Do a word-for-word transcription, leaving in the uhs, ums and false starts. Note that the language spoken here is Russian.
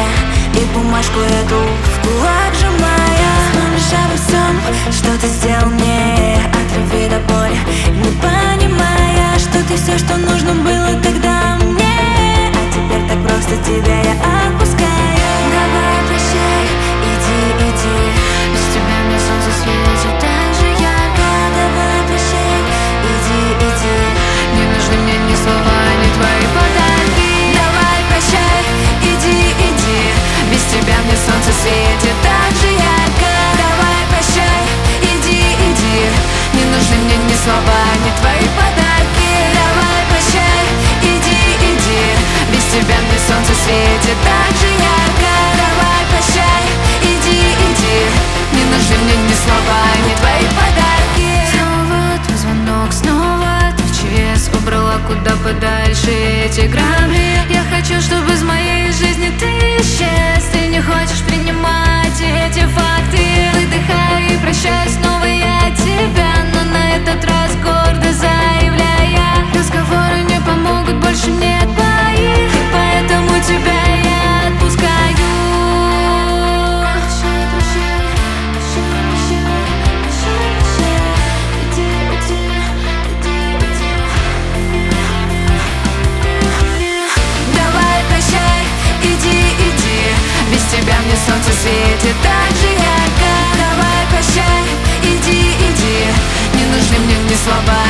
и бумажку эту в кулак сжимая. Вспомнишь обо всем, что ты сделал мне, от любви до боли, не понимая, что ты все, что нужно было тогда мне. А теперь так просто тебя я отпускаю. Давай прощай, иди, иди, без тебя мне солнце светит так же ярко. Давай прощай, иди, иди, не нужны мне ни слова, ни твои подарки. давай прощай, иди, иди, Без тебя мне солнце светит так же ярко. Давай прощай, иди, иди, Не нужны мне ни слова, ни твои подарки. давай прощай, иди, иди, Без тебя мне солнце светит так же ярко. Давай прощай, иди, иди, Не нужны мне ни слова, ни твои подарки. снова твой звонок, снова ты в ЧС убрала куда подальше эти грабли. Я хочу, чтобы из моей жизни ты исчез. Ты не хочешь принимать эти факты. Выдыхаю и прощаю снова я тебя, но на этот раз гордо заявляя: разговоры не помогут, больше нет твоих, и поэтому тебя я отпускаю. Прощай, прощай, прощай, прощай, прощай, иди, иди, иди, иди. Давай прощай, иди, иди, Без тебя мне солнце светит так же ярко. Давай прощай, иди, иди, Не нужны мне ни слова,